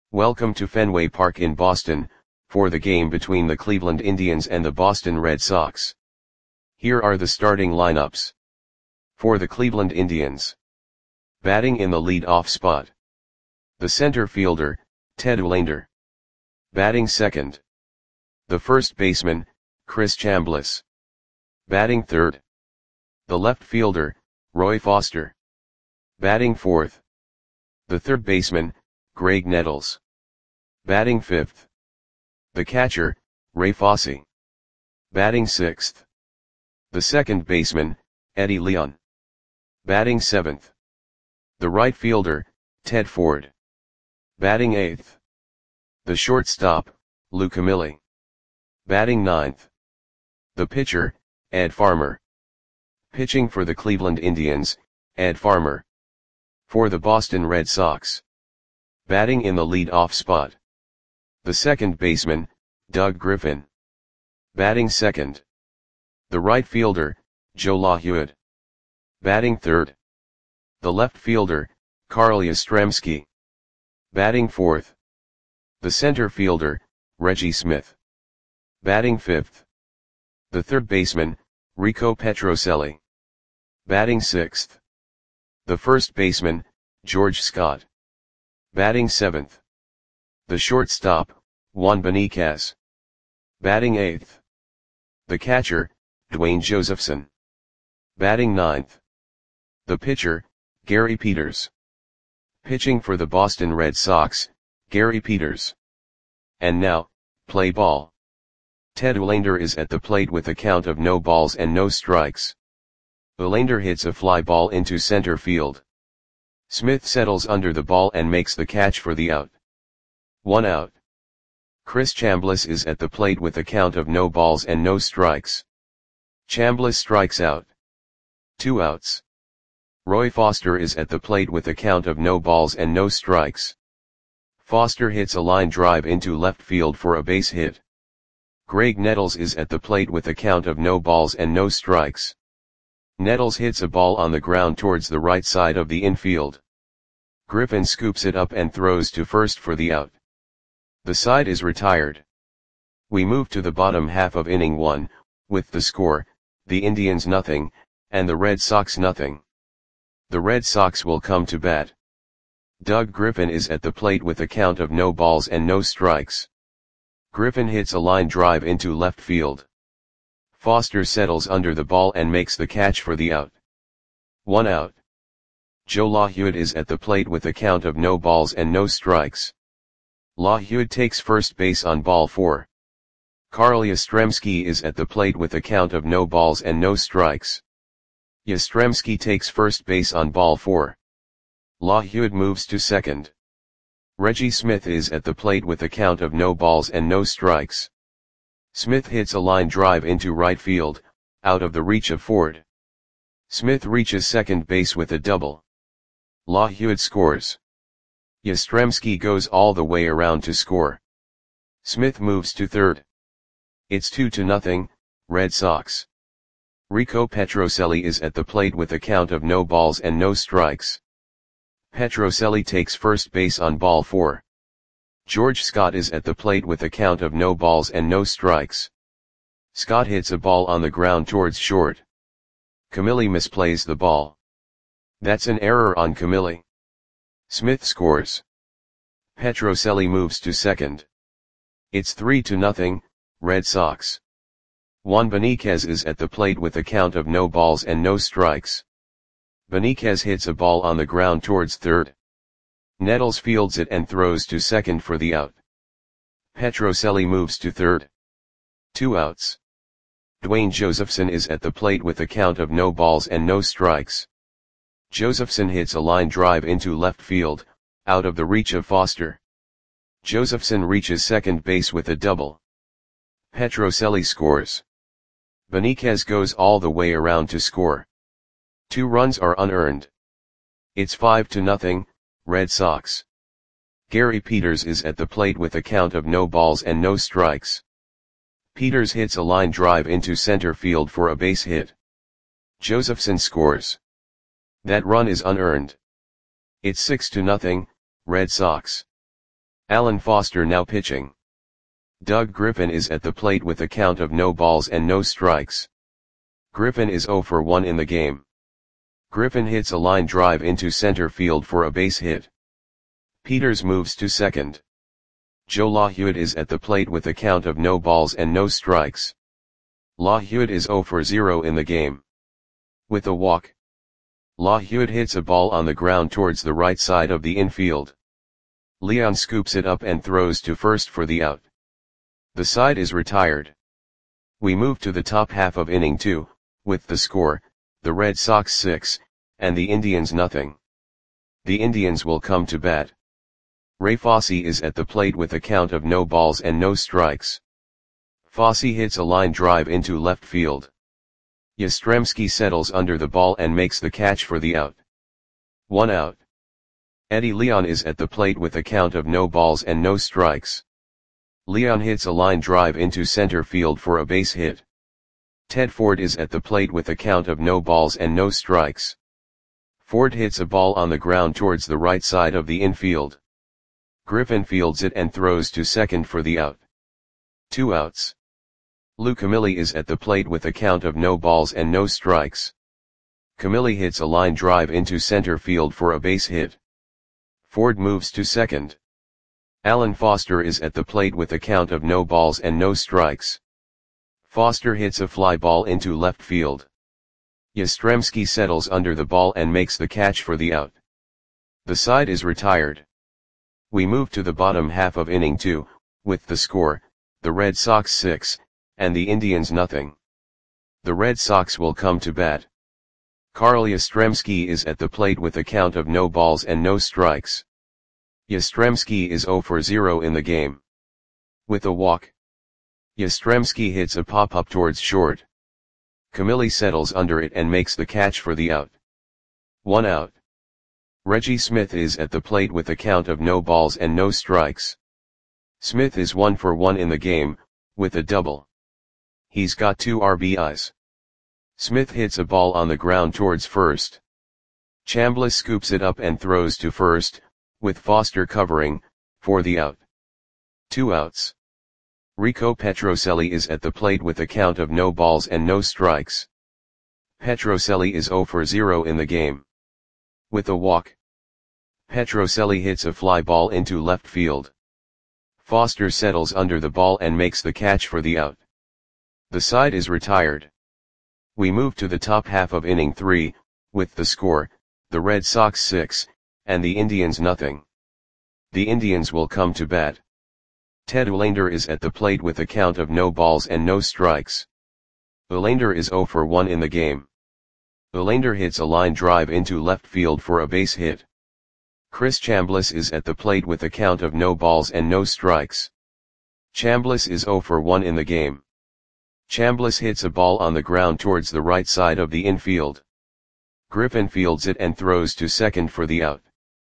Welcome to Fenway Park in Boston, for the game between the Cleveland Indians and the Boston Red Sox. Here are the starting lineups. For the Cleveland Indians. Batting in the lead-off spot. The center fielder, Ted Uhlaender. Batting second. The first baseman, Chris Chambliss. Batting third. The left fielder, Roy Foster. Batting fourth. The third baseman, Graig Nettles. Batting fifth. The catcher, Ray Fosse. Batting sixth. The second baseman, Eddie Leon. Batting seventh. The right fielder, Ted Ford. Batting eighth. The shortstop, Lou Camilli. Batting ninth. The pitcher, Ed Farmer. Pitching for the Cleveland Indians, Ed Farmer. For the Boston Red Sox. Batting in the lead-off spot. The second baseman, Doug Griffin. Batting second. The right fielder, Joe LaHue. Batting third. The left fielder, Carl Yastrzemski. Batting fourth. The center fielder, Reggie Smith. Batting fifth. The third baseman, Rico Petrocelli. Batting sixth. The first baseman, George Scott. Batting seventh. The shortstop, Juan Beniquez. Batting eighth. The catcher, Dwayne Josephson. Batting ninth. The pitcher, Gary Peters. Pitching for the Boston Red Sox, Gary Peters. And now, play ball. Ted Uhlaender is at the plate with a count of no balls and no strikes. Uhlaender hits a fly ball into center field. Smith settles under the ball and makes the catch for the out. 1 out. Chris Chambliss is at the plate with a count of no balls and no strikes. Chambliss strikes out. 2 outs. Roy Foster is at the plate with a count of no balls and no strikes. Foster hits a line drive into left field for a base hit. Graig Nettles is at the plate with a count of no balls and no strikes. Nettles hits a ball on the ground towards the right side of the infield. Griffin scoops it up and throws to first for the out. The side is retired. We move to the bottom half of inning 1, with the score, the Indians nothing, and the Red Sox nothing. The Red Sox will come to bat. Doug Griffin is at the plate with a count of no balls and no strikes. Griffin hits a line drive into left field. Foster settles under the ball and makes the catch for the out. 1 out. Joe LaHue is at the plate with a count of no balls and no strikes. LaHue takes first base on ball 4. Carl Yastrzemski is at the plate with a count of no balls and no strikes. Yastrzemski takes first base on ball 4. LaHue moves to second. Reggie Smith is at the plate with a count of no balls and no strikes. Smith hits a line drive into right field, out of the reach of Ford. Smith reaches second base with a double. LaHue scores. Yastrzemski goes all the way around to score. Smith moves to third. It's 2-0, Red Sox. Rico Petrocelli is at the plate with a count of no balls and no strikes. Petrocelli takes first base on ball 4. George Scott is at the plate with a count of no balls and no strikes. Scott hits a ball on the ground towards short. Camilli misplays the ball. That's an error on Camilli. Smith scores. Petrocelli moves to second. It's 3-0, Red Sox. Juan Beniquez is at the plate with a count of no balls and no strikes. Beniquez hits a ball on the ground towards third. Nettles fields it and throws to second for the out. Petrocelli moves to third. 2 outs. Dwayne Josephson is at the plate with a count of no balls and no strikes. Josephson hits a line drive into left field, out of the reach of Foster. Josephson reaches second base with a double. Petrocelli scores. Beniquez goes all the way around to score. 2 runs are unearned. It's 5-0, Red Sox. Gary Peters is at the plate with a count of no balls and no strikes. Peters hits a line drive into center field for a base hit. Josephson scores. That run is unearned. It's 6-0, Red Sox. Alan Foster now pitching. Doug Griffin is at the plate with a count of no balls and no strikes. Griffin is 0 for 1 in the game. Griffin hits a line drive into center field for a base hit. Peters moves to second. Joe LaHewitt is at the plate with a count of no balls and no strikes. LaHewitt is 0 for 0 in the game. With a walk, LaHewitt hits a ball on the ground towards the right side of the infield. Leon scoops it up and throws to first for the out. The side is retired. We move to the top half of inning 2, with the score, the Red Sox 6, and the Indians nothing. The Indians will come to bat. Ray Fosse is at the plate with a count of no balls and no strikes. Fosse hits a line drive into left field. Yastrzemski settles under the ball and makes the catch for the out. 1 out. Eddie Leon is at the plate with a count of no balls and no strikes. Leon hits a line drive into center field for a base hit. Ted Ford is at the plate with a count of no balls and no strikes. Ford hits a ball on the ground towards the right side of the infield. Griffin fields it and throws to second for the out. 2 outs. Lou Camilli is at the plate with a count of no balls and no strikes. Camilli hits a line drive into center field for a base hit. Ford moves to second. Alan Foster is at the plate with a count of no balls and no strikes. Foster hits a fly ball into left field. Yastrzemski settles under the ball and makes the catch for the out. The side is retired. We move to the bottom half of inning 2, with the score, the Red Sox 6, and the Indians nothing. The Red Sox will come to bat. Carl Yastrzemski is at the plate with a count of no balls and no strikes. Yastrzemski is 0 for 0 in the game. With a walk, Yastrzemski hits a pop-up towards short. Camilli settles under it and makes the catch for the out. 1 out. Reggie Smith is at the plate with a count of no balls and no strikes. Smith is 1 for 1 in the game, with a double. He's got 2 RBIs. Smith hits a ball on the ground towards first. Chambliss scoops it up and throws to first, with Foster covering, for the out. 2 outs. Rico Petrocelli is at the plate with a count of no balls and no strikes. Petrocelli is 0 for 0 in the game. With a walk, Petrocelli hits a fly ball into left field. Foster settles under the ball and makes the catch for the out. The side is retired. We move to the top half of inning 3, with the score, the Red Sox 6, and the Indians nothing. The Indians will come to bat. Ted Uhlaender is at the plate with a count of no balls and no strikes. Uhlaender is 0 for 1 in the game. Uhlaender hits a line drive into left field for a base hit. Chris Chambliss is at the plate with a count of no balls and no strikes. Chambliss is 0 for 1 in the game. Chambliss hits a ball on the ground towards the right side of the infield. Griffin fields it and throws to second for the out.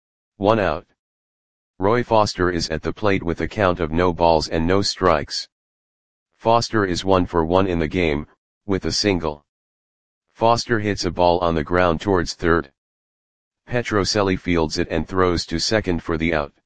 1 out. Roy Foster is at the plate with a count of no balls and no strikes. Foster is 1 for 1 in the game, with a single. Foster hits a ball on the ground towards third. Petrocelli fields it and throws to second for the out.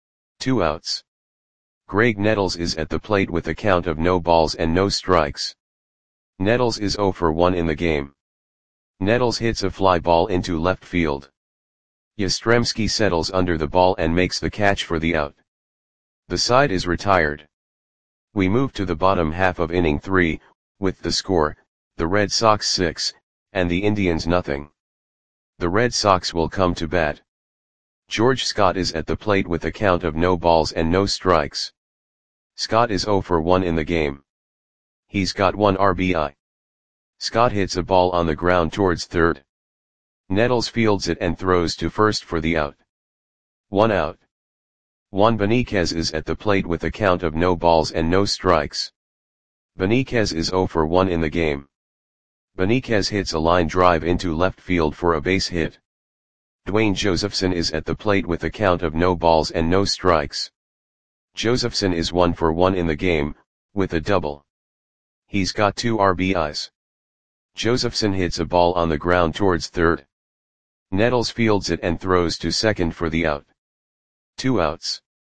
2 outs. Greg Nettles is at the plate with a count of no balls and no strikes. Nettles is 0 for 1 in the game. Nettles hits a fly ball into left field. Yastrzemski settles under the ball and makes the catch for the out. The side is retired. We move to the bottom half of inning 3, with the score, the Red Sox 6, and the Indians nothing. The Red Sox will come to bat. George Scott is at the plate with a count of no balls and no strikes. Scott is 0 for 1 in the game. He's got 1 RBI. Scott hits a ball on the ground towards third. Nettles fields it and throws to first for the out. 1 out. Juan Beniquez is at the plate with a count of no balls and no strikes. Beniquez is 0 for 1 in the game. Beniquez hits a line drive into left field for a base hit. Dwayne Josephson is at the plate with a count of no balls and no strikes. Josephson is 1 for 1 in the game, with a double. He's got 2 RBIs. Josephson hits a ball on the ground towards third. Nettles fields it and throws to second for the out. 2 outs.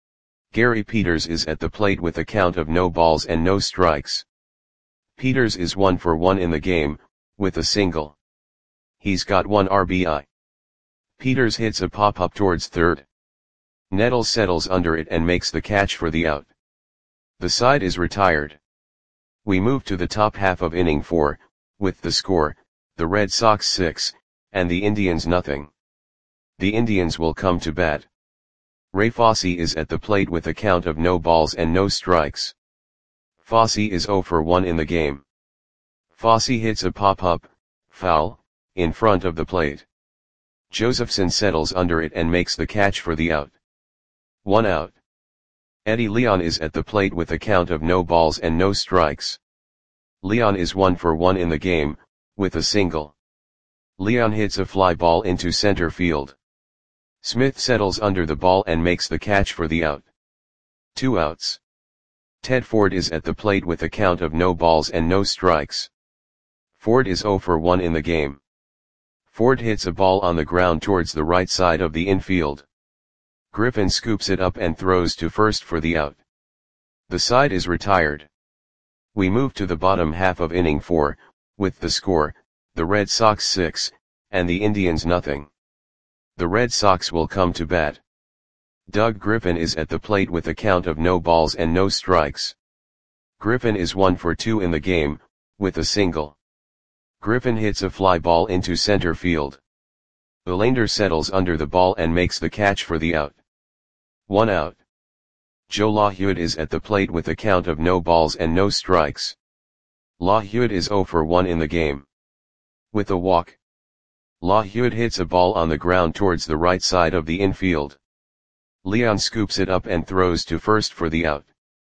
Gary Peters is at the plate with a count of no balls and no strikes. Peters is 1 for 1 in the game, with a single. He's got 1 RBI. Peters hits a pop-up towards third. Nettles settles under it and makes the catch for the out. The side is retired. We move to the top half of inning 4, with the score, the Red Sox 6, and the Indians nothing. The Indians will come to bat. Ray Fosse is at the plate with a count of no balls and no strikes. Fosse is 0 for 1 in the game. Fosse hits a pop-up, foul, in front of the plate. Josephson settles under it and makes the catch for the out. 1 out. Eddie Leon is at the plate with a count of no balls and no strikes. Leon is 1 for 1 in the game, with a single. Leon hits a fly ball into center field. Smith settles under the ball and makes the catch for the out. 2 outs. Ted Ford is at the plate with a count of no balls and no strikes. Ford is 0 for 1 in the game. Ford hits a ball on the ground towards the right side of the infield. Griffin scoops it up and throws to first for the out. The side is retired. We move to the bottom half of inning 4, with the score, the Red Sox 6, and the Indians nothing. The Red Sox will come to bat. Doug Griffin is at the plate with a count of no balls and no strikes. Griffin is 1 for 2 in the game, with a single. Griffin hits a fly ball into center field. Olander settles under the ball and makes the catch for the out. 1 out. Joe LaHewitt is at the plate with a count of no balls and no strikes. LaHewitt is 0 for 1 in the game. With a walk. LaHewitt hits a ball on the ground towards the right side of the infield. Leon scoops it up and throws to first for the out.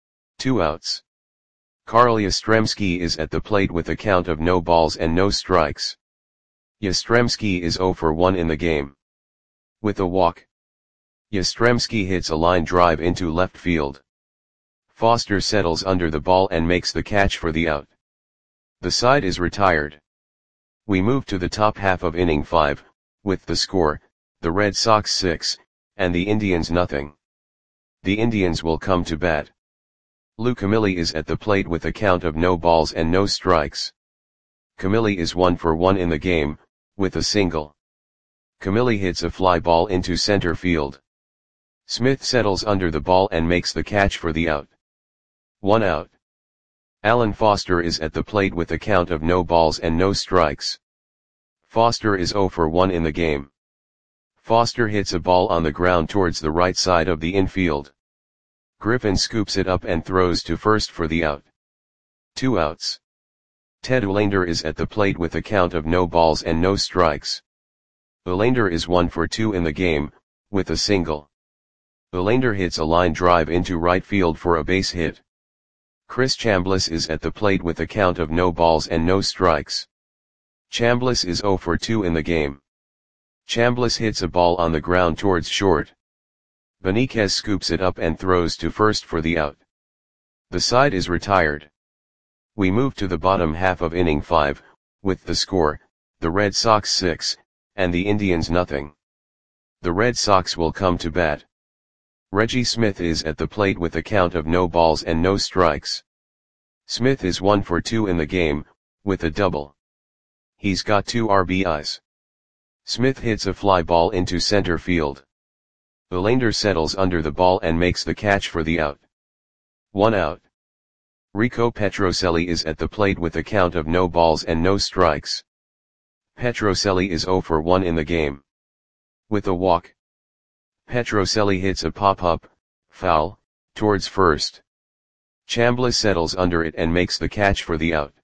2 outs. Carl Yastrzemski is at the plate with a count of no balls and no strikes. Yastrzemski is 0 for 1 in the game. With a walk. Yastrzemski hits a line drive into left field. Foster settles under the ball and makes the catch for the out. The side is retired. We move to the top half of inning 5, with the score, the Red Sox 6, and the Indians nothing. The Indians will come to bat. Lou Camilli is at the plate with a count of no balls and no strikes. Camilli is 1 for 1 in the game, with a single. Camilli hits a fly ball into center field. Smith settles under the ball and makes the catch for the out. 1 out. Alan Foster is at the plate with a count of no balls and no strikes. Foster is 0 for 1 in the game. Foster hits a ball on the ground towards the right side of the infield. Griffin scoops it up and throws to first for the out. 2 outs. Ted Olander is at the plate with a count of no balls and no strikes. Olander is 1 for 2 in the game, with a single. Olander hits a line drive into right field for a base hit. Chris Chambliss is at the plate with a count of no balls and no strikes. Chambliss is 0 for 2 in the game. Chambliss hits a ball on the ground towards short. Benitez scoops it up and throws to first for the out. The side is retired. We move to the bottom half of inning 5, with the score, the Red Sox 6, and the Indians nothing. The Red Sox will come to bat. Reggie Smith is at the plate with a count of no balls and no strikes. Smith is 1 for 2 in the game, with a double. He's got 2 RBIs. Smith hits a fly ball into center field. Olander settles under the ball and makes the catch for the out. 1 out. Rico Petrocelli is at the plate with a count of no balls and no strikes. Petrocelli is 0 for 1 in the game. With a walk. Petrocelli hits a pop-up, foul, towards first. Chambliss settles under it and makes the catch for the out.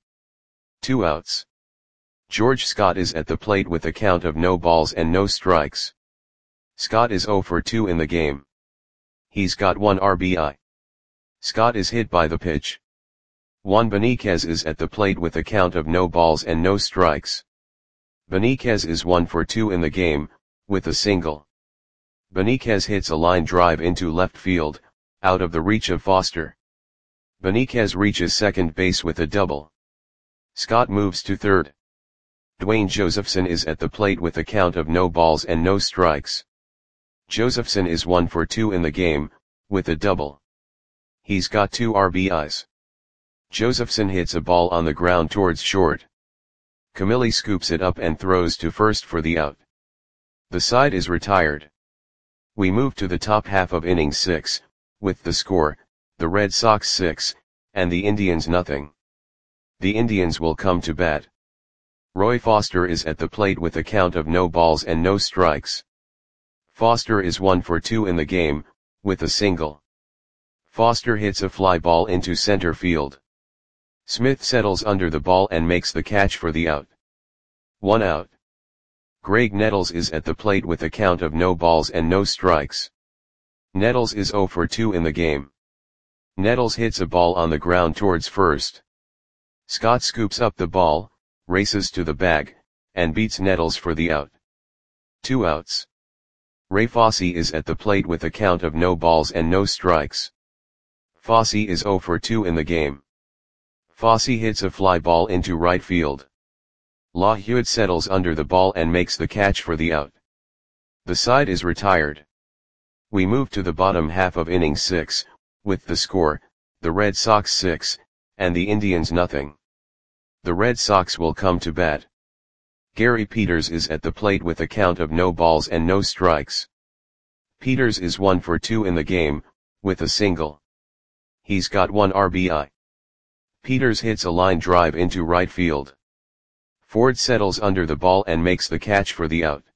2 outs. George Scott is at the plate with a count of no balls and no strikes. Scott is 0 for 2 in the game. He's got 1 RBI. Scott is hit by the pitch. Juan Benitez is at the plate with a count of no balls and no strikes. Benitez is 1 for 2 in the game, with a single. Benitez hits a line drive into left field, out of the reach of Foster. Benitez reaches second base with a double. Scott moves to third. Dwayne Josephson is at the plate with a count of no balls and no strikes. Josephson is 1 for 2 in the game, with a double. He's got 2 RBIs. Josephson hits a ball on the ground towards short. Camilli scoops it up and throws to first for the out. The side is retired. We move to the top half of inning 6, with the score, the Red Sox 6, and the Indians nothing. The Indians will come to bat. Roy Foster is at the plate with a count of no balls and no strikes. Foster is 1 for 2 in the game, with a single. Foster hits a fly ball into center field. Smith settles under the ball and makes the catch for the out. 1 out. Greg Nettles is at the plate with a count of no balls and no strikes. Nettles is 0 for 2 in the game. Nettles hits a ball on the ground towards first. Scott scoops up the ball, races to the bag, and beats Nettles for the out. 2 outs. Ray Fosse is at the plate with a count of no balls and no strikes. Fosse is 0 for 2 in the game. Fosse hits a fly ball into right field. La Hewitt settles under the ball and makes the catch for the out. The side is retired. We move to the bottom half of inning 6, with the score, the Red Sox 6, and the Indians nothing. The Red Sox will come to bat. Gary Peters is at the plate with a count of no balls and no strikes. Peters is 1 for 2 in the game, with a single. He's got 1 RBI. Peters hits a line drive into right field. Ford settles under the ball and makes the catch for the out.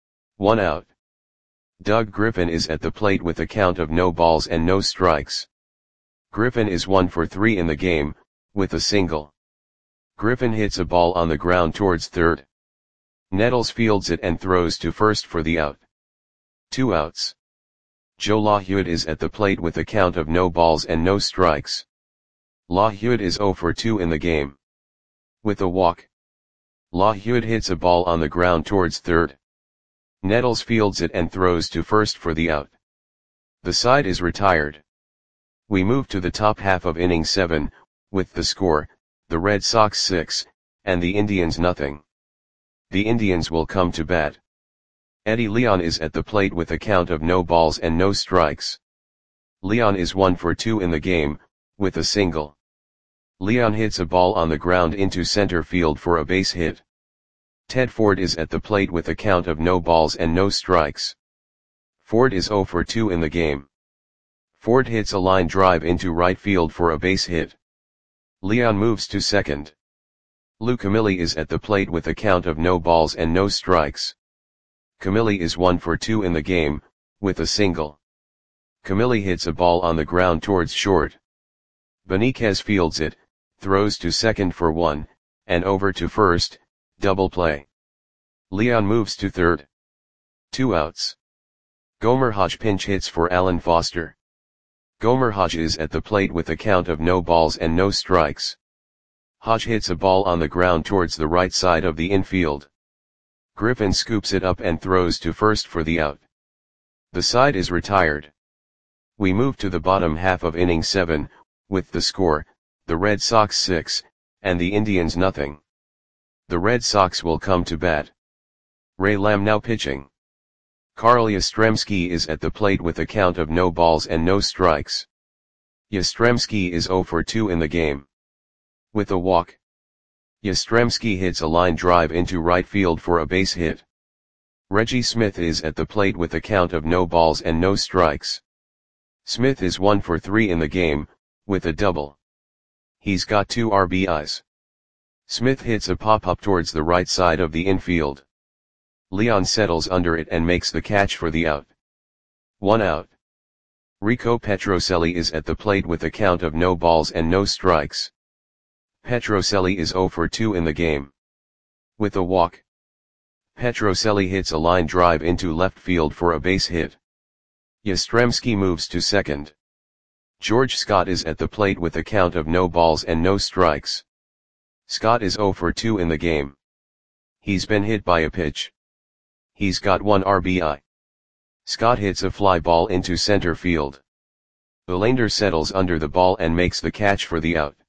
1 out. Doug Griffin is at the plate with a count of no balls and no strikes. Griffin is 1 for 3 in the game, with a single. Griffin hits a ball on the ground towards third. Nettles fields it and throws to first for the out. 2 outs. Joe LaHewitt is at the plate with a count of no balls and no strikes. LaHewitt is 0 for 2 in the game. With a walk. LaHewitt hits a ball on the ground towards third. Nettles fields it and throws to first for the out. The side is retired. We move to the top half of inning 7, with the score, the Red Sox 6, and the Indians nothing. The Indians will come to bat. Eddie Leon is at the plate with a count of no balls and no strikes. Leon is 1 for 2 in the game, with a single. Leon hits a ball on the ground into center field for a base hit. Ted Ford is at the plate with a count of no balls and no strikes. Ford is 0 for 2 in the game. Ford hits a line drive into right field for a base hit. Leon moves to second. Lou Camilli is at the plate with a count of no balls and no strikes. Camilli is 1 for 2 in the game, with a single. Camilli hits a ball on the ground towards short. Beniquez fields it, throws to second for 1, and over to first, double play. Leon moves to third. 2 outs. Gomer Hodge pinch hits for Alan Foster. Gomer Hodge is at the plate with a count of no balls and no strikes. Hodge hits a ball on the ground towards the right side of the infield. Griffin scoops it up and throws to first for the out. The side is retired. We move to the bottom half of inning 7, with the score, the Red Sox 6, and the Indians nothing. The Red Sox will come to bat. Ray Lamb now pitching. Carl Yastrzemski is at the plate with a count of no balls and no strikes. Yastrzemski is 0 for 2 in the game. With a walk. Yastrzemski hits a line drive into right field for a base hit. . Reggie Smith is at the plate with a count of no balls and no strikes. Smith is 1 for 3 in the game, with a double. He's got 2 RBIs. Smith hits a pop-up towards the right side of the infield. Leon settles under it and makes the catch for the out. 1 out. Rico Petrocelli is at the plate with a count of no balls and no strikes. Petrocelli is 0 for 2 in the game. With a walk. Petrocelli hits a line drive into left field for a base hit. Yastrzemski moves to second. George Scott is at the plate with a count of no balls and no strikes. Scott is 0 for 2 in the game. He's been hit by a pitch. He's got 1 RBI. Scott hits a fly ball into center field. Belander settles under the ball and makes the catch for the out.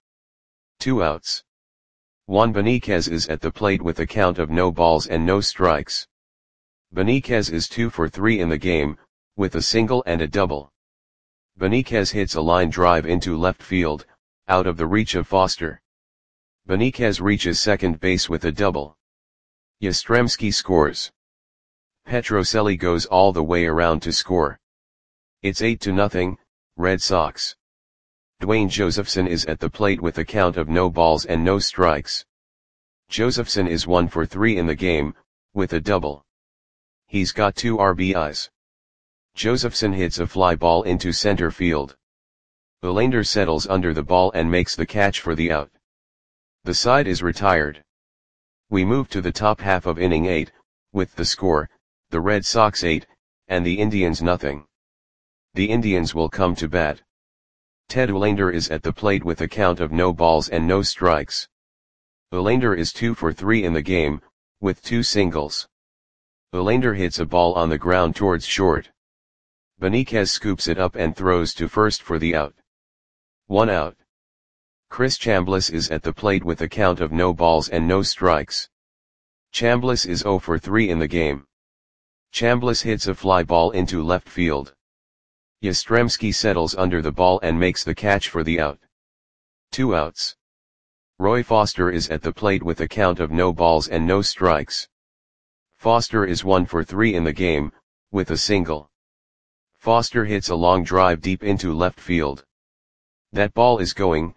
2 outs. Juan Beniquez is at the plate with a count of no balls and no strikes. Beniquez is 2 for 3 in the game, with a single and a double. Benitez hits a line drive into left field, out of the reach of Foster. Benitez reaches second base with a double. Yastrzemski scores. Petrocelli goes all the way around to score. It's 8-0, Red Sox. Dwayne Josephson is at the plate with a count of no balls and no strikes. Josephson is 1 for 3 in the game, with a double. He's got 2 RBIs. Josephson hits a fly ball into center field. Verlander settles under the ball and makes the catch for the out. The side is retired. We move to the top half of inning 8, with the score, the Red Sox 8, and the Indians nothing. The Indians will come to bat. Ted Verlander is at the plate with a count of no balls and no strikes. Verlander is 2 for 3 in the game, with 2 singles. Verlander hits a ball on the ground towards short. Benitez scoops it up and throws to first for the out. 1 out. Chris Chambliss is at the plate with a count of no balls and no strikes. Chambliss is 0 for 3 in the game. Chambliss hits a fly ball into left field. Yastrzemski settles under the ball and makes the catch for the out. 2 outs. Roy Foster is at the plate with a count of no balls and no strikes. Foster is 1 for 3 in the game, with a single. Foster hits a long drive deep into left field. That ball is gone.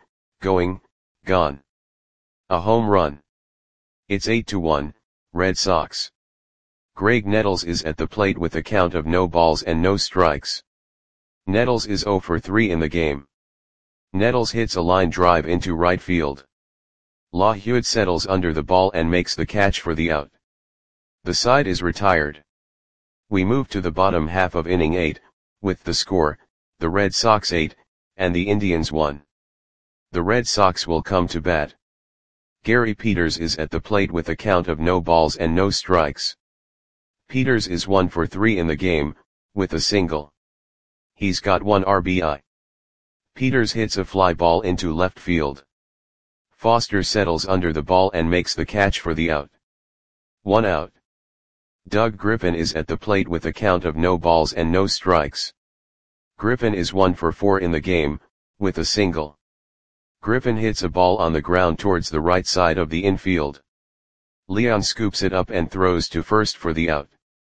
A home run. It's 8-1, Red Sox. Greg Nettles is at the plate with a count of no balls and no strikes. Nettles is 0 for 3 in the game. Nettles hits a line drive into right field. LaHuet settles under the ball and makes the catch for the out. The side is retired. We move to the bottom half of inning 8, with the score, the Red Sox 8, and the Indians 1. The Red Sox will come to bat. Gary Peters is at the plate with a count of no balls and no strikes. Peters is 1 for 3 in the game, with a single. He's got 1 RBI. Peters hits a fly ball into left field. Foster settles under the ball and makes the catch for the out. 1 out. Doug Griffin is at the plate with a count of no balls and no strikes. Griffin is 1 for 4 in the game, with a single. Griffin hits a ball on the ground towards the right side of the infield. Leon scoops it up and throws to first for the out.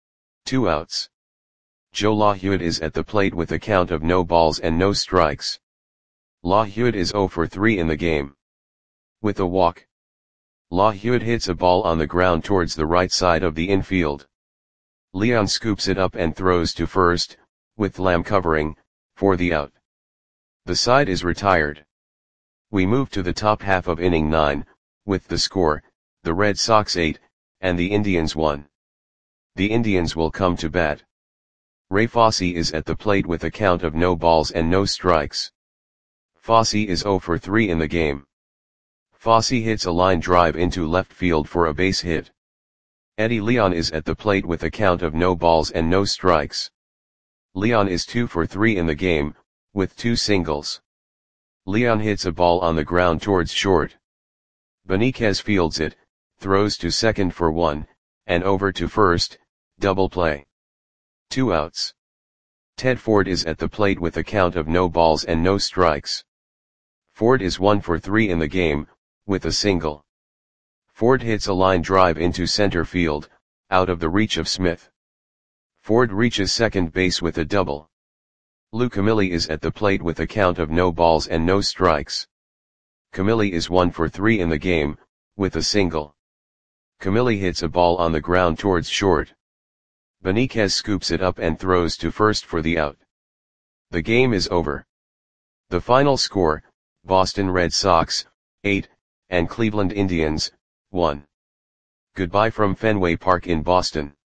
2 outs. Joe LaHuet is at the plate with a count of no balls and no strikes. LaHuet is 0 for 3 in the game. With a walk. LaHuet hits a ball on the ground towards the right side of the infield. Leon scoops it up and throws to first, with Lamb covering, for the out. The side is retired. We move to the top half of inning 9, with the score, the Red Sox 8, and the Indians 1. The Indians will come to bat. Ray Fosse is at the plate with a count of no balls and no strikes. Fosse is 0 for 3 in the game. Fosse hits a line drive into left field for a base hit. Eddie Leon is at the plate with a count of no balls and no strikes. Leon is 2 for 3 in the game, with 2 singles. Leon hits a ball on the ground towards short. Benitez fields it, throws to second for 1, and over to first, double play. 2 outs. Ted Ford is at the plate with a count of no balls and no strikes. Ford is 1 for 3 in the game, with a single. Ford hits a line drive into center field, out of the reach of Smith. Ford reaches second base with a double. Lou Camilli is at the plate with a count of no balls and no strikes. Camilli is 1 for 3 in the game, with a single. Camilli hits a ball on the ground towards short. Benitez scoops it up and throws to first for the out. The game is over. The final score, Boston Red Sox, 8, and Cleveland Indians, 1. Goodbye from Fenway Park in Boston.